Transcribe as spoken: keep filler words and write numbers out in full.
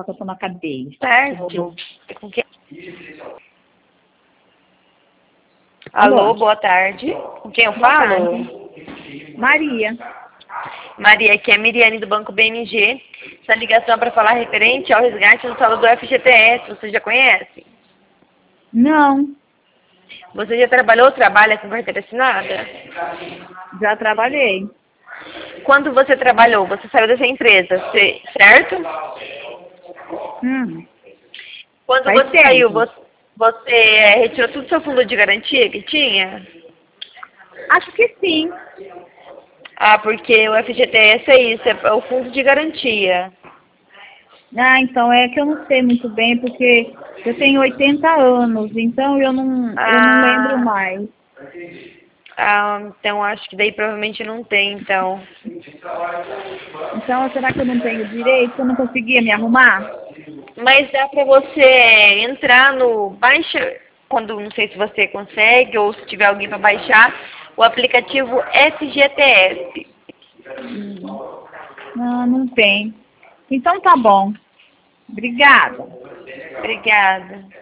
só que eu tô na cadeia. Certo. Com quem? Alô? Alô, boa tarde. Com quem eu Boa falo? tarde. Maria. Maria, aqui é a Miriane do Banco B M G. Essa ligação é para falar referente ao resgate do saldo do F G T S. Você já conhece? Não, Você já trabalhou ou trabalha com carteira assinada? já trabalhei. Quando você trabalhou, você saiu dessa empresa, ce- certo? Hum, Quando faz você tempo. saiu, você, você eh, retirou todo o seu fundo de garantia que tinha? Acho que sim. Ah, porque o F G T S é isso, é o fundo de garantia. Ah, então é que eu não sei muito bem, porque eu tenho oitenta anos, então eu não, eu não lembro Ah, mais. ah, então acho que daí provavelmente não tem, então. Então, será que eu não tenho direito? Eu não conseguia me arrumar? Mas dá pra você entrar no baixa, quando não sei se você consegue ou se tiver alguém para baixar, o aplicativo F G T S. Hum, não, não tem. Então tá bom. Obrigada. Obrigada.